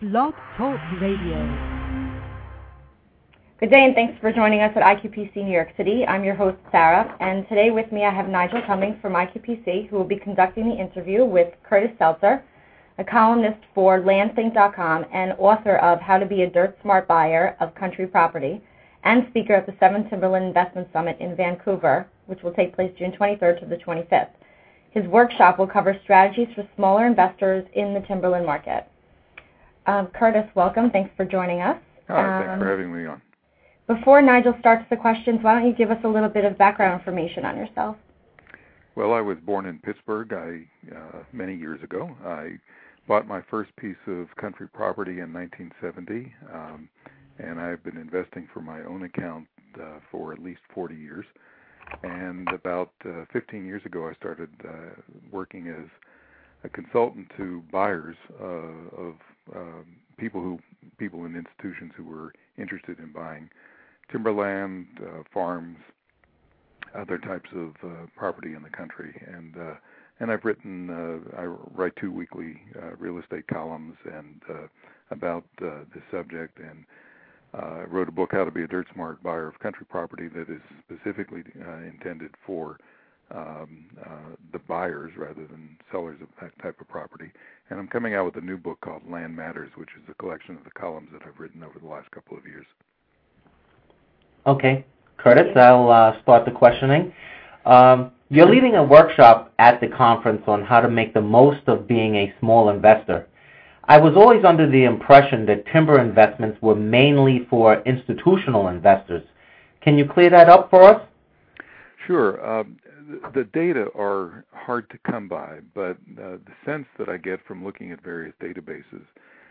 Blog Talk Radio. Good day, and thanks for joining us at IQPC New York City. I'm your host, Sarah, and today with me I have Nigel Cummings from IQPC, who will be conducting the interview with Curtis Seltzer, a columnist for Landthink.com and author of How to Be a Dirt Smart Buyer of Country Property, and speaker at the 7th Timberland Investment Summit in Vancouver, which will take place June 23rd to the 25th. His workshop will cover strategies for smaller investors in the timberland market. Curtis, welcome. Thanks for joining us. Hi, thanks for having me on. Before Nigel starts the questions, why don't you give us a little bit of background information on yourself? Well, I was born in Pittsburgh many years ago. I bought my first piece of country property in 1970, and I've been investing for my own account for at least 40 years. And about 15 years ago, I started working as a consultant to buyers of people and institutions who were interested in buying timberland, farms, other types of property in the country. And I've written, I write 2 weekly real estate columns and about this subject, and I wrote a book, How to Be a Dirt Smart Buyer of Country Property, that is specifically intended for the buyers rather than sellers of that type of property. And I'm coming out with a new book called Land Matters, which is a collection of the columns that I've written over the last couple of years. Okay. Curtis, I'll start the questioning. You're leading a workshop at the conference on how to make the most of being a small investor. I was always under the impression that timber investments were mainly for institutional investors. Can you clear that up for us? Sure. The data are hard to come by, but the sense that I get from looking at various databases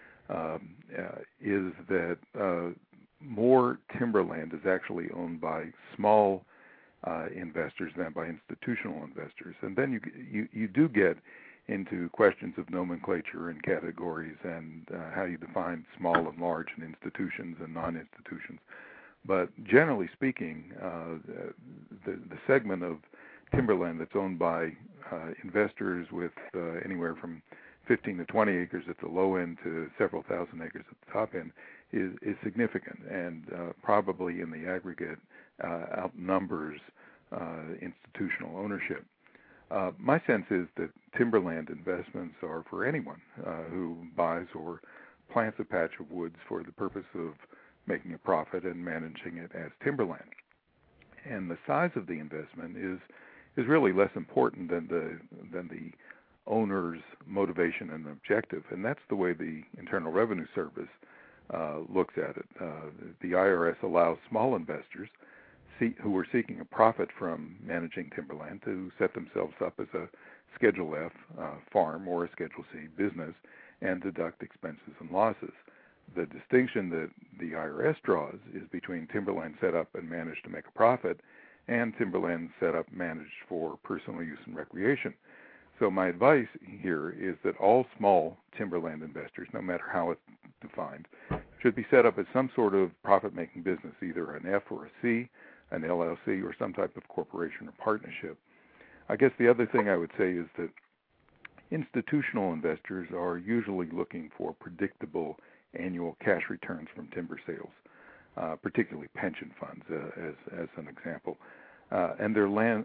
is that more timberland is actually owned by small investors than by institutional investors. And then you do get into questions of nomenclature and categories and how you define small and large and institutions and non-institutions. But generally speaking, the segment of timberland that's owned by investors with anywhere from 15 to 20 acres at the low end to several thousand acres at the top end is significant, and probably in the aggregate outnumbers institutional ownership. My sense is that timberland investments are for anyone who buys or plants a patch of woods for the purpose of making a profit and managing it as timberland. And the size of the investment is really less important than the owner's motivation and objective, and that's the way the Internal Revenue Service looks at it. The IRS allows small investors who are seeking a profit from managing timberland to set themselves up as a Schedule F farm or a Schedule C business and deduct expenses and losses. The distinction that the IRS draws is between timberland set up and managed to make a profit and timberland set up managed for personal use and recreation. So my advice here is that all small timberland investors, no matter how it's defined, should be set up as some sort of profit-making business, either an F or a C, an LLC, or some type of corporation or partnership. I guess the other thing I would say is that institutional investors are usually looking for predictable annual cash returns from timber sales, particularly pension funds, as an example. And their lands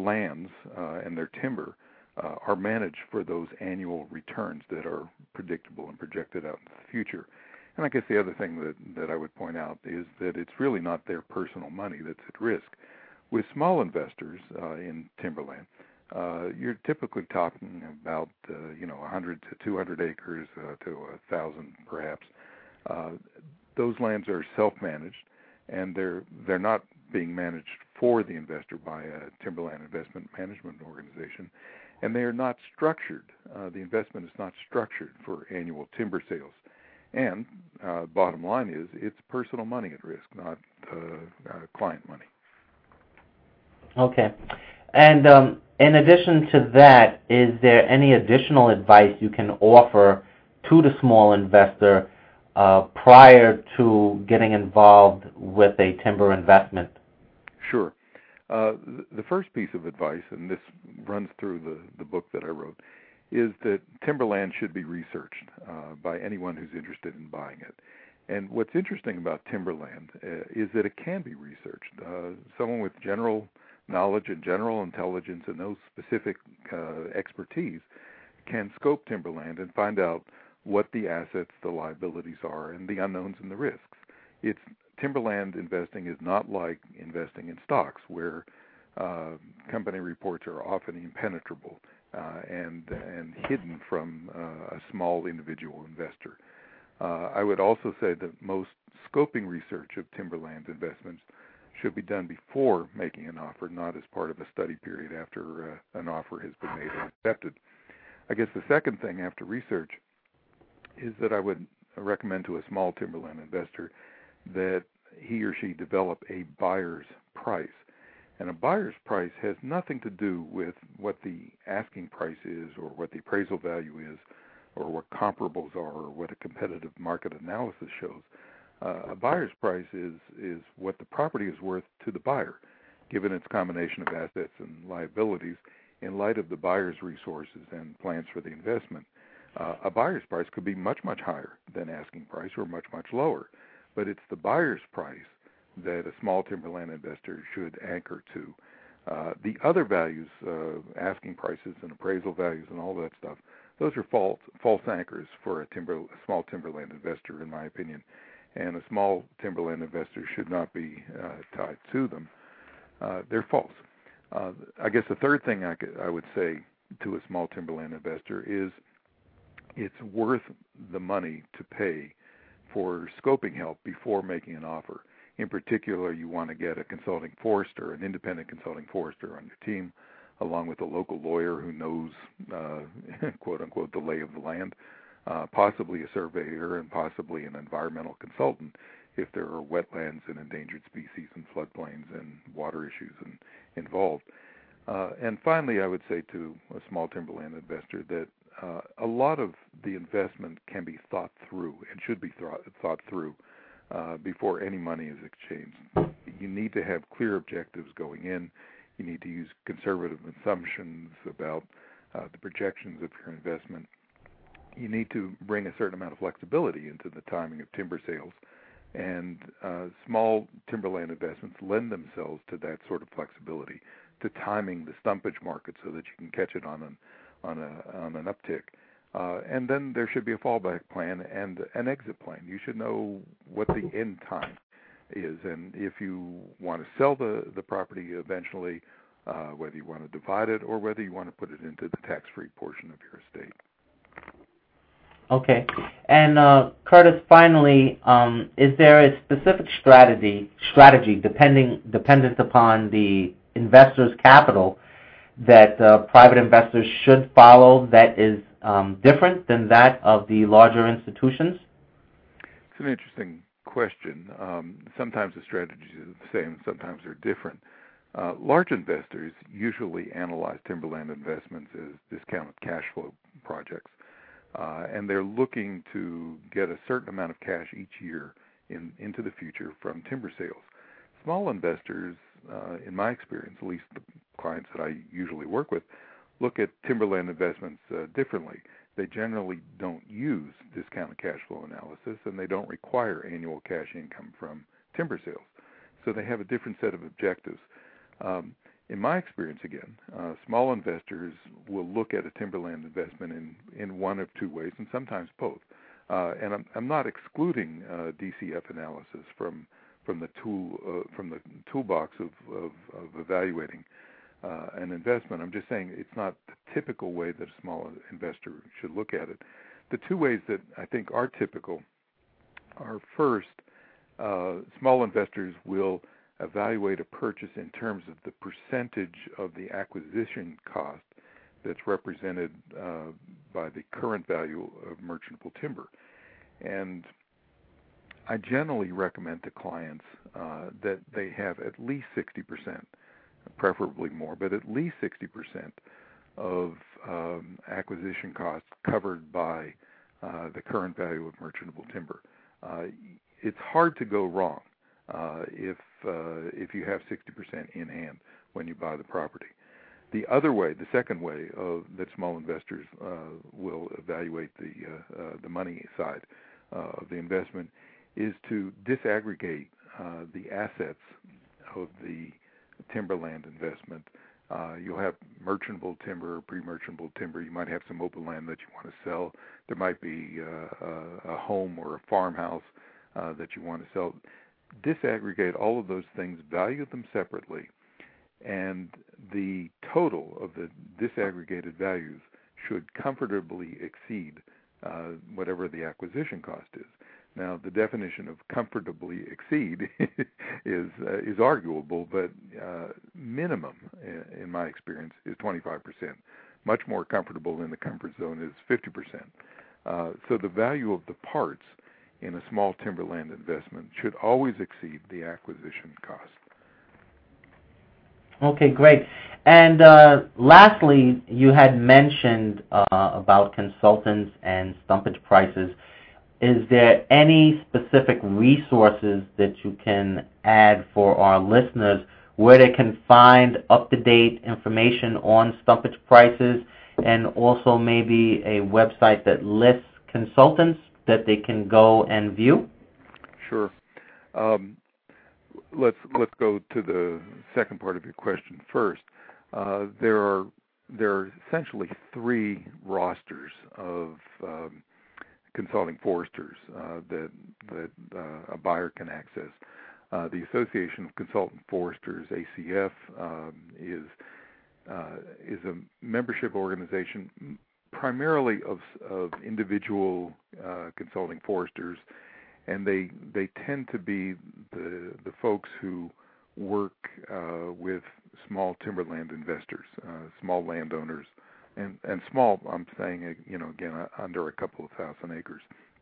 and their timber are managed for those annual returns that are predictable and projected out into the future. And I guess the other thing that I would point out is that it's really not their personal money that's at risk. With small investors in timberland, you're typically talking about 100 to 200 acres to 1,000 perhaps. Those lands are self-managed, and they're not being managed for the investor by a timberland investment management organization, and they are not structured. The investment is not structured for annual timber sales. And bottom line is, it's personal money at risk, not client money. Okay. And in addition to that, is there any additional advice you can offer to the small investor prior to getting involved with a timber investment? Sure. The first piece of advice, and this runs through the book that I wrote, is that timberland should be researched by anyone who's interested in buying it. And what's interesting about timberland is that it can be researched. Someone with general knowledge and general intelligence and no specific expertise can scope timberland and find out what the assets, the liabilities are, and the unknowns and the risks. Timberland investing is not like investing in stocks, where company reports are often impenetrable and hidden from a small individual investor. I would also say that most scoping research of timberland investments should be done before making an offer, not as part of a study period after an offer has been made and accepted. I guess the second thing after research is that I would recommend to a small timberland investor that he or she develop a buyer's price. And a buyer's price has nothing to do with what the asking price is or what the appraisal value is or what comparables are or what a competitive market analysis shows. A buyer's price is what the property is worth to the buyer, given its combination of assets and liabilities in light of the buyer's resources and plans for the investment. A buyer's price could be much, much higher than asking price or much, much lower, but it's the buyer's price that a small timberland investor should anchor to. The other values, asking prices and appraisal values and all that stuff, those are false anchors for a small timberland investor, in my opinion, and a small timberland investor should not be tied to them. They're false. I guess the third thing I would say to a small timberland investor is it's worth the money to pay for scoping help before making an offer. In particular, you want to get a consulting forester, an independent consulting forester on your team, along with a local lawyer who knows, quote-unquote, the lay of the land, possibly a surveyor and possibly an environmental consultant if there are wetlands and endangered species and floodplains and water issues involved. And finally, I would say to a small timberland investor that a lot of the investment can be thought through and should be thought through before any money is exchanged. You need to have clear objectives going in. You need to use conservative assumptions about the projections of your investment. You need to bring a certain amount of flexibility into the timing of timber sales, and small timberland investments lend themselves to that sort of flexibility, to timing the stumpage market so that you can catch it on an uptick. And then there should be a fallback plan and an exit plan. You should know what the end time is, and if you want to sell the property eventually, whether you want to divide it or whether you want to put it into the tax-free portion of your estate. Okay. And Curtis, finally, is there a specific strategy dependent upon the investor's capital that private investors should follow that is different than that of the larger institutions? It's an interesting question. Sometimes the strategies are the same, sometimes they're different. Large investors usually analyze timberland investments as discounted cash flow projects, and they're looking to get a certain amount of cash each year into the future from timber sales. Small investors, in my experience, at least the clients that I usually work with, look at timberland investments differently. They generally don't use discounted cash flow analysis, and they don't require annual cash income from timber sales. So they have a different set of objectives. In my experience, again, small investors will look at a timberland investment in one of two ways, and sometimes both. And I'm not excluding DCF analysis from the toolbox of evaluating an investment. I'm just saying it's not the typical way that a small investor should look at it. The two ways that I think are typical are, first, small investors will evaluate a purchase in terms of the percentage of the acquisition cost that's represented by the current value of merchantable timber. And I generally recommend to clients that they have at least 60%, preferably more, but at least 60% of acquisition costs covered by the current value of merchantable timber. It's hard to go wrong if you have 60% in hand when you buy the property. The other way, the second way that small investors will evaluate the money side of the investment is to disaggregate the assets of the timberland investment. You'll have merchantable timber, pre-merchantable timber. You might have some open land that you want to sell. There might be a home or a farmhouse that you want to sell. Disaggregate all of those things, value them separately, and the total of the disaggregated values should comfortably exceed whatever the acquisition cost is. Now, the definition of comfortably exceed is arguable, but minimum, in my experience, is 25%. Much more comfortable in the comfort zone is 50%. So the value of the parts in a small timberland investment should always exceed the acquisition cost. Okay, great. And lastly, you had mentioned about consultants and stumpage prices. Is there any specific resources that you can add for our listeners where they can find up-to-date information on stumpage prices, and also maybe a website that lists consultants that they can go and view? Sure. Let's go to the second part of your question first. There are essentially three rosters of consulting foresters that a buyer can access. The Association of Consultant Foresters, ACF, is a membership organization primarily of individual consulting foresters, and they tend to be the folks who work with small timberland investors, small landowners, and small, I'm saying, again, under a couple of thousand acres.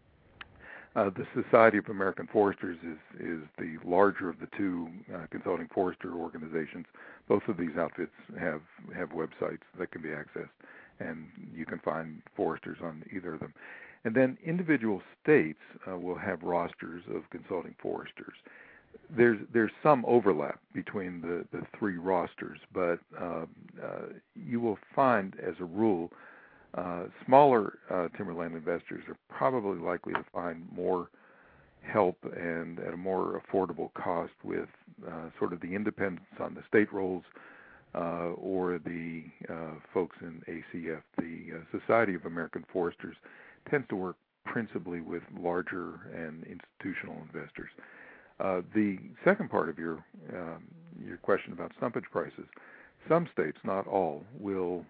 The Society of American Foresters is the larger of the two consulting forester organizations. Both of these outfits have websites that can be accessed, and you can find foresters on either of them. And then individual states will have rosters of consulting foresters. There's some overlap between the three rosters, but you will find, as a rule, smaller timberland investors are probably likely to find more help and at a more affordable cost with sort of the independence on the state rolls or the folks in ACF. The Society of American Foresters tends to work principally with larger and institutional investors. The second part of your question about stumpage prices, some states, not all, will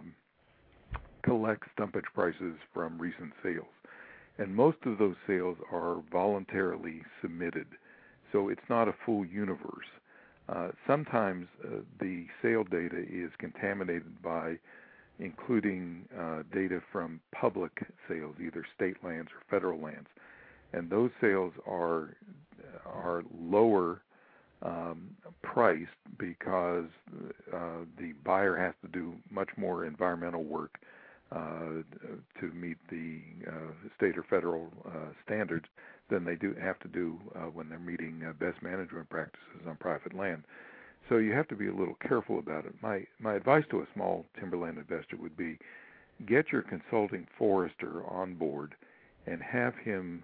collect stumpage prices from recent sales, and most of those sales are voluntarily submitted, so it's not a full universe. Sometimes the sale data is contaminated by including data from public sales, either state lands or federal lands, and those sales are lower priced because the buyer has to do much more environmental work to meet the state or federal standards than they do have to do when they're meeting best management practices on private land. So you have to be a little careful about it. My advice to a small timberland investor would be get your consulting forester on board and have him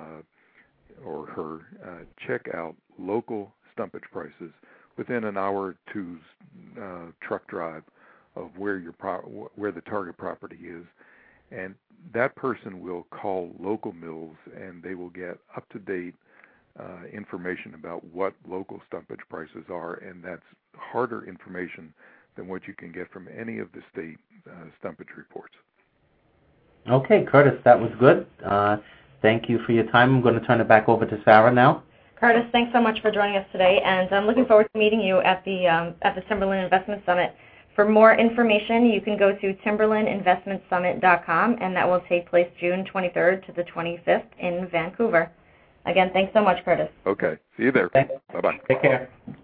or her check out local stumpage prices within an hour or two's truck drive of where the target property is, and that person will call local mills and they will get up-to-date information about what local stumpage prices are, and that's harder information than what you can get from any of the state stumpage reports. Okay, Curtis, that was good. Thank you for your time. I'm going to turn it back over to Sarah now. Curtis, thanks so much for joining us today, and I'm looking forward to meeting you at the Timberland Investment Summit. For more information, you can go to timberlandinvestmentsummit.com, and that will take place June 23rd to the 25th in Vancouver. Again, thanks so much, Curtis. Okay. See you there. Thanks. Bye-bye. Take care.